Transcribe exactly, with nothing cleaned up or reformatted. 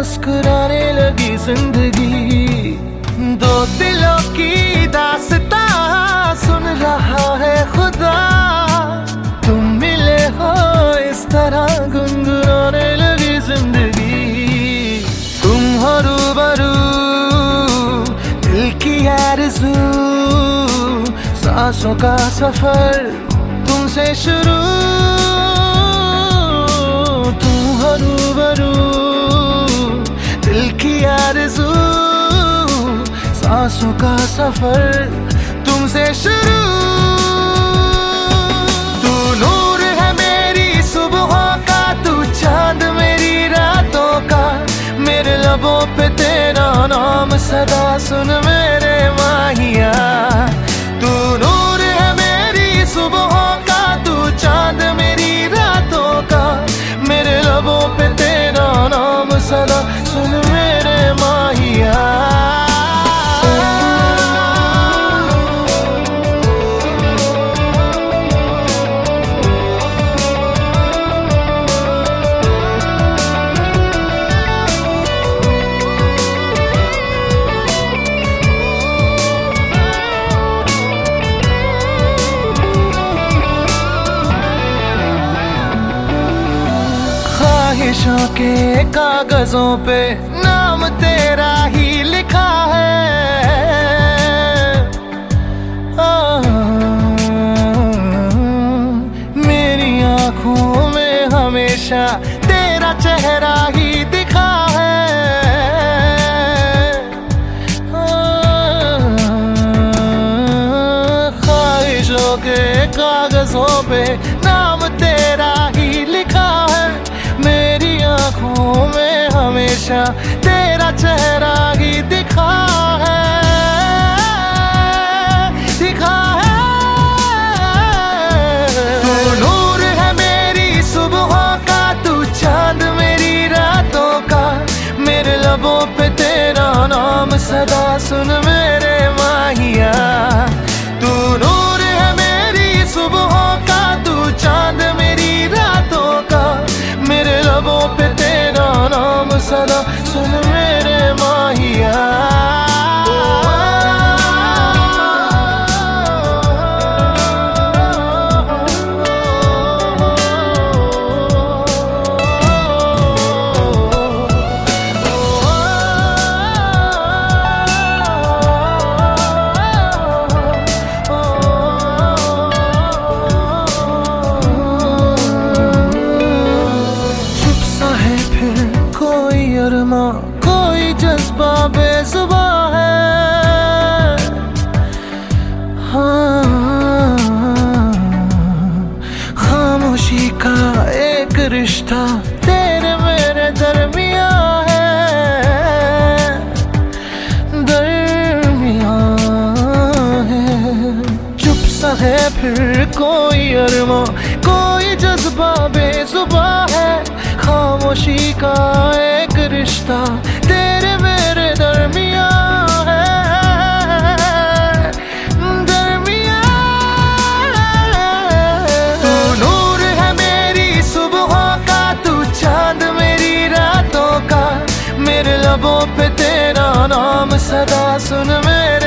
मुस्कुराने लगी जिंदगी। दो दिलों की दास्तां सुन रहा है खुदा, तुम मिले हो इस तरह गुनगुनाने लगी जिंदगी। तुम हो रूबरू दिल की आरज़ू, सांसों का सफर तुमसे शुरू। तुम हो रूबरू दिल की आरज़ू, सांसों का सफर तुमसे शुरू। तू नूर है मेरी सुबहों का, तू चांद मेरी रातों का, मेरे लबों पे तेरा नाम सदा सुन मेरे माहिया। तू नूर है मेरी सुबहों का, तू चांद मेरी रातों का, मेरे लबों पे तेरा नाम सदा सुन मेरे माहिया। ख्वाहिशों के कागजों पे नाम तेरा ही लिखा है। आ, मेरी आँखों में हमेशा तेरा चेहरा ही दिखा है। आ, ख्वाहिशों के कागजों पे नाम तेरा ही लिखा है, मेरी आँखों में हमेशा तेरा चेहरा ही दिखा है, दिखा है। तू नूर है मेरी सुबहों का, तू चांद मेरी रातों का, मेरे लबों पे तेरा नाम सदा सुन मेरे माहिया। तू नूर है मेरी सुबहों का, तू चांद मेरी रातों का, मेरे लबों पे तेरा नाम सदा सुन मेरे माहिया। कोई जज्बा बेजुबां है, हाँ, खामोशी का एक रिश्ता तेरे मेरे दरमिया है, दरमिया है। चुप सा है फिर कोई अरमा, कोई जज्बा बेजुबां है, खामोशी का एक रिश्ता तेरे मेरे दरमिया है, दरमिया। तू नूर है मेरी सुबहों का, तू चांद मेरी रातों का, मेरे लबों पे तेरा नाम सदा सुन मेरे